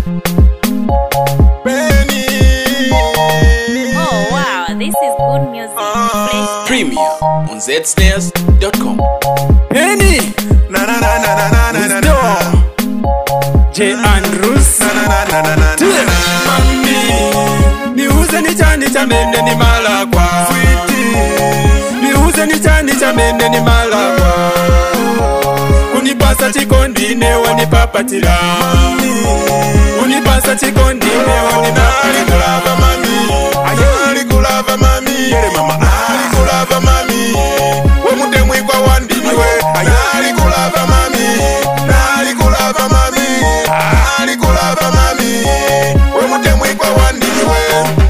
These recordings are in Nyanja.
Benny. Oh wow, this is good music. Premier on zsnares.com. Penny Na na na na na na na na. J Andrews Na na na na na na na. Mami niuze ni chani cha mende ni malakwa Sweetie. niuze ni chani cha mende ni malakwa unipasa chikondi ne wanipapatira unipasa chikondi ne Ali kulava mami. Ali kulava mami. Yere mama ali kulava mami. We mutemwi kwa wandini we. Ali kulava mami. Ali kulava mami. Ali kulava mami. We mutemwi kwa wandini we.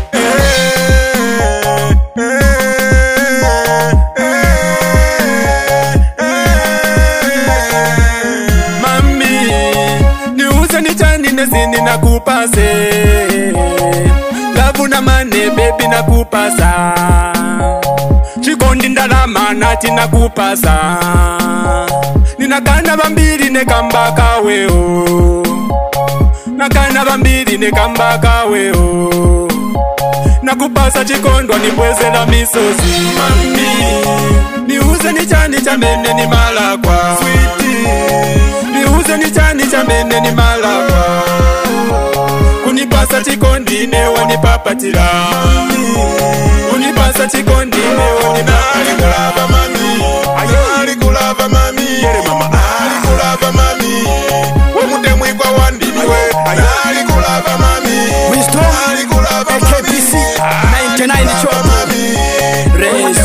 Mami niuze ni chani nezini na kupase Lavu na mane baby na kupasa Chikondi ndalama nati na kupasa Ninakana bambiri ne kamba kaweo Nakana bambiri ne kamba kaweo Nakupasa chikondwa nipweze la misozi Mami niuze ni chani cha mene ni malakwa niuze ni chani cha mene ni malakwa unipasa chikondi ne wanipapatira unipasa chikondi ne Ali kulava mami. Ali kulava mami. Yere mama ali kulava mami. We mutemwi kwa wandini we. Ali kulava mami. Wisdom Ali kulava mami. KPC 99 chop Race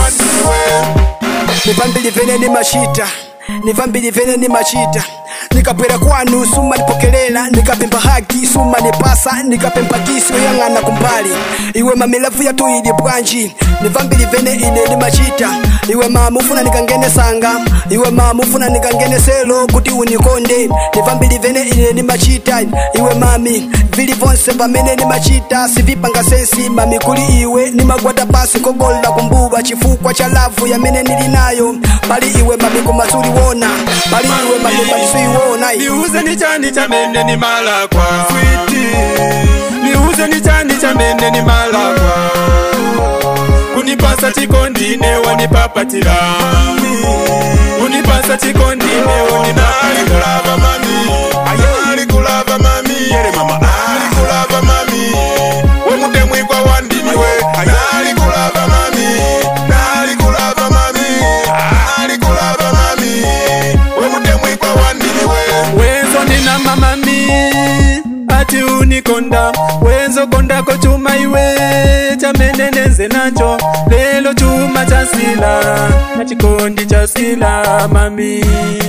Nivambili vene ni mashita Nivambili vene ni mashita Nikapwera kwanu suma nipokelela Nikapempa haki suma nipasa Nikapempa kisi uyangana kumbali Iwe mamilafu ya tuidi bwanji Nivambili vene ine ni mashita Iwe mamufuna nikangene sanga Iwe mamufuna nikangene selo kuti unikonde Nivambili vene ine ni mashita Iwe mami vili vonse vamene ni machita Sivipanga sensi mami kuli iwe Ni magwata pasi kogola kumbuba Chifukwa cha lavu ya mene nilinayo Bali iwe mami kumasuri wona Bali iwe mami badisui wona niuze ni chani cha mene ni malakwa niuze ni chani cha mene ni malakwa unipasa chikondi ne wanipapatira unipasa chikondi ne Ali kulava mami. Ali kulava mami. Yere mama ali kulava mami. We mutemwi kwa wandini we. Ali kulava mami. Ali kulava mami. Ali kulava mami. We mutemwi kwa wandini we. Wenzo nina mamami ati unikonda Wenzo konda ko chuma iwe chamene nenze nacho Lelo chuma chasila na chikondi chasila mami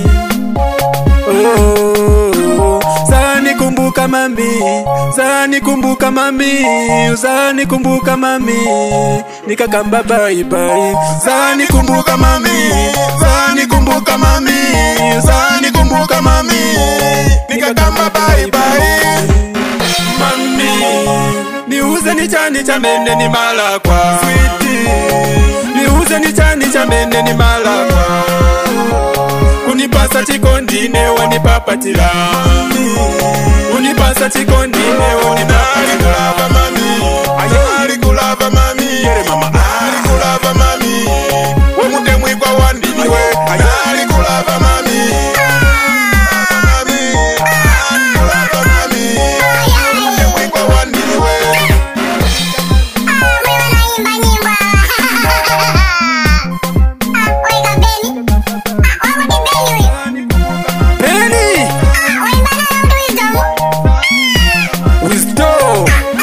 Oh, zani kumbuka mami, zani kumbuka mami, zani kumbuka mami, nikakamba bye bye. Zani kumbuka mami, zani kumbuka mami, zani kumbuka mami, nikakamba bye bye. Mami, niuze ni chani cha mene ni malakwa. Niuze ni chani cha mene ni malakwa. Unipasa chikondi ne wanipapatira unipasa chikondi ne Ali kulava mami. Ali kulava mami. Yere mama ali kulava mami. We mutemwi kwa wandini we. Ali kulava mami. Ali kulava mami. We mutemwi kwa wandini we. Penny Wisdom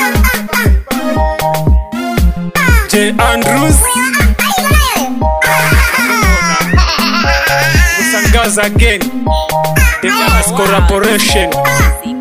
J Andrews Usangaza again The Dance Corporation